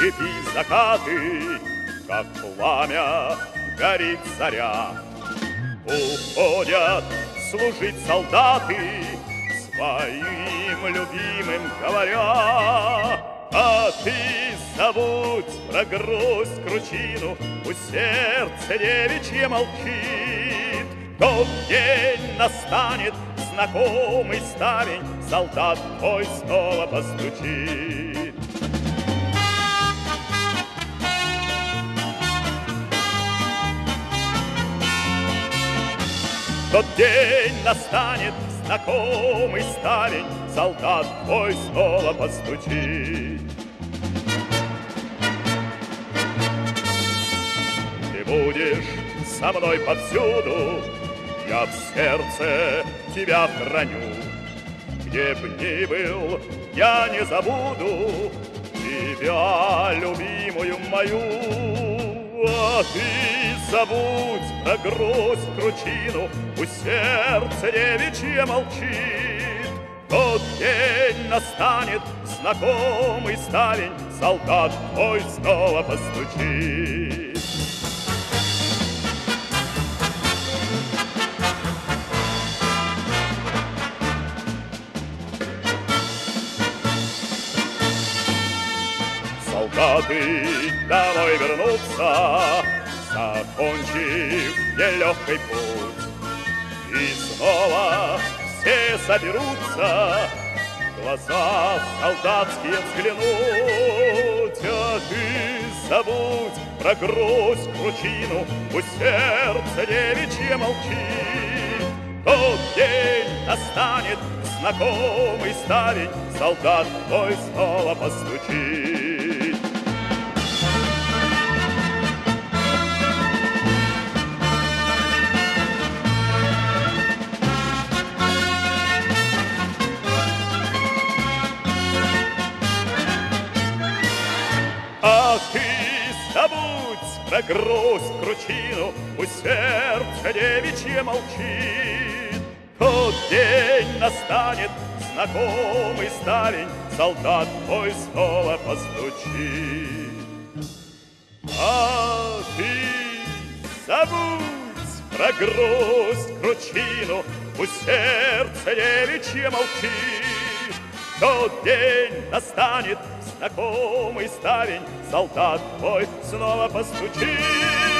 степи закаты, как пламя горит заря. Уходят служить солдаты, своим любимым говоря: а ты забудь про грусть, кручину, пусть сердце девичье молчит. Тот день настанет, знакомый ставень, солдат твой снова постучит. Тот день настанет, знакомый ставень, солдат твой снова постучит. Ты будешь со мной повсюду, я в сердце тебя храню. Где б ни был, я не забуду тебя, любимую мою. А ты забудь про грусть, кручину, пусть сердце девичье молчит. Тот день настанет, знакомый ставень, солдат твой снова постучит. Солдаты домой вернутся, закончив нелегкий путь, и снова все соберутся, глаза солдатские взглянуть. А ты забудь про грусть, кручину, пусть сердце девичье молчит. Тот день настанет, знакомый ставень, солдат твой снова постучит. А ты забудь про грусть, кручину, пусть сердце девичье молчит. Тот день настанет, знакомый ставень, солдат твой снова постучит. А ты забудь про грусть, кручину, пусть сердце девичье молчит. Тот день настанет, знакомый ставень, солдат твой снова постучит.